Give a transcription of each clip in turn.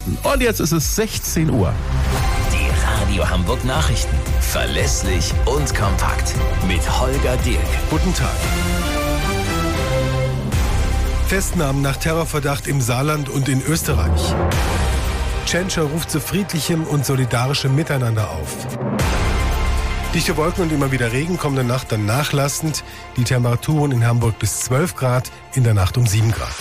Nachrichten. Und jetzt ist es 16 Uhr. Die Radio Hamburg Nachrichten. Verlässlich und kompakt. Mit Holger Dirk. Guten Tag. Festnahmen nach Terrorverdacht im Saarland und in Österreich. Tschentscher ruft zu friedlichem und solidarischem Miteinander auf. Dichte Wolken und immer wieder Regen, kommende Nacht dann nachlassend. Die Temperaturen in Hamburg bis 12 Grad, in der Nacht um 7 Grad.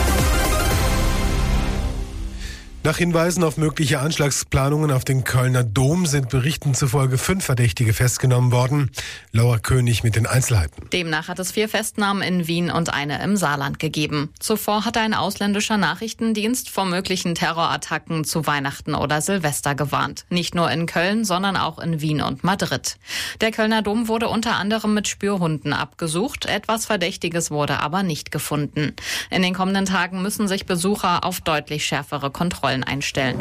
Nach Hinweisen auf mögliche Anschlagsplanungen auf den Kölner Dom sind Berichten zufolge 5 Verdächtige festgenommen worden. Laura König mit den Einzelheiten. Demnach hat es 4 Festnahmen in Wien und eine im Saarland gegeben. Zuvor hatte ein ausländischer Nachrichtendienst vor möglichen Terrorattacken zu Weihnachten oder Silvester gewarnt. Nicht nur in Köln, sondern auch in Wien und Madrid. Der Kölner Dom wurde unter anderem mit Spürhunden abgesucht. Etwas Verdächtiges wurde aber nicht gefunden. In den kommenden Tagen müssen sich Besucher auf deutlich schärfere Kontrollen einstellen.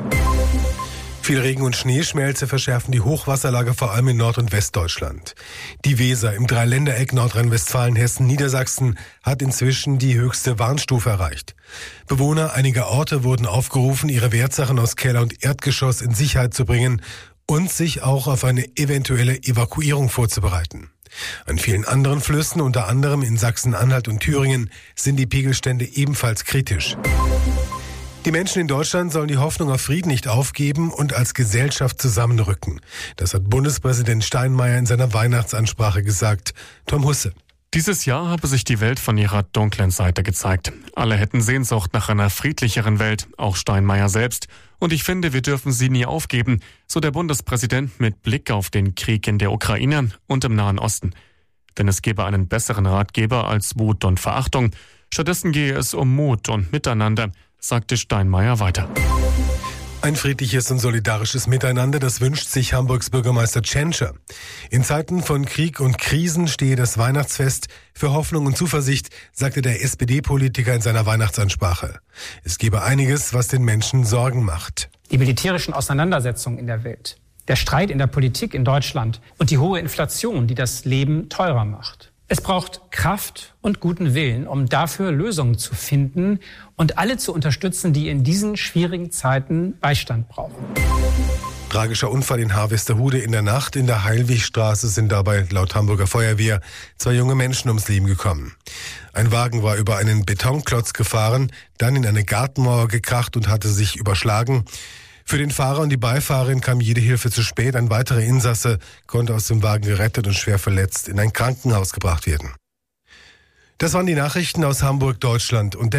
Viel Regen und Schneeschmelze verschärfen die Hochwasserlage vor allem in Nord- und Westdeutschland. Die Weser im Dreiländereck Nordrhein-Westfalen, Hessen, Niedersachsen hat inzwischen die höchste Warnstufe erreicht. Bewohner einiger Orte wurden aufgerufen, ihre Wertsachen aus Keller und Erdgeschoss in Sicherheit zu bringen und sich auch auf eine eventuelle Evakuierung vorzubereiten. An vielen anderen Flüssen, unter anderem in Sachsen-Anhalt und Thüringen, sind die Pegelstände ebenfalls kritisch. Die Menschen in Deutschland sollen die Hoffnung auf Frieden nicht aufgeben und als Gesellschaft zusammenrücken. Das hat Bundespräsident Steinmeier in seiner Weihnachtsansprache gesagt. Tom Husse. Dieses Jahr habe sich die Welt von ihrer dunklen Seite gezeigt. Alle hätten Sehnsucht nach einer friedlicheren Welt, auch Steinmeier selbst. Und ich finde, wir dürfen sie nie aufgeben, so der Bundespräsident mit Blick auf den Krieg in der Ukraine und im Nahen Osten. Denn es gäbe einen besseren Ratgeber als Wut und Verachtung. Stattdessen gehe es um Mut und Miteinander, sagte Steinmeier weiter. Ein friedliches und solidarisches Miteinander, das wünscht sich Hamburgs Bürgermeister Tschentscher. In Zeiten von Krieg und Krisen stehe das Weihnachtsfest für Hoffnung und Zuversicht, sagte der SPD-Politiker in seiner Weihnachtsansprache. Es gebe einiges, was den Menschen Sorgen macht. Die militärischen Auseinandersetzungen in der Welt, der Streit in der Politik in Deutschland und die hohe Inflation, die das Leben teurer macht. Es braucht Kraft und guten Willen, um dafür Lösungen zu finden und alle zu unterstützen, die in diesen schwierigen Zeiten Beistand brauchen. Tragischer Unfall in Harvesterhude in der Nacht. In der Heilwigstraße sind dabei laut Hamburger Feuerwehr 2 junge Menschen ums Leben gekommen. Ein Wagen war über einen Betonklotz gefahren, dann in eine Gartenmauer gekracht und hatte sich überschlagen. Für den Fahrer und die Beifahrerin kam jede Hilfe zu spät. Ein weiterer Insasse konnte aus dem Wagen gerettet und schwer verletzt in ein Krankenhaus gebracht werden. Das waren die Nachrichten aus Hamburg, Deutschland und der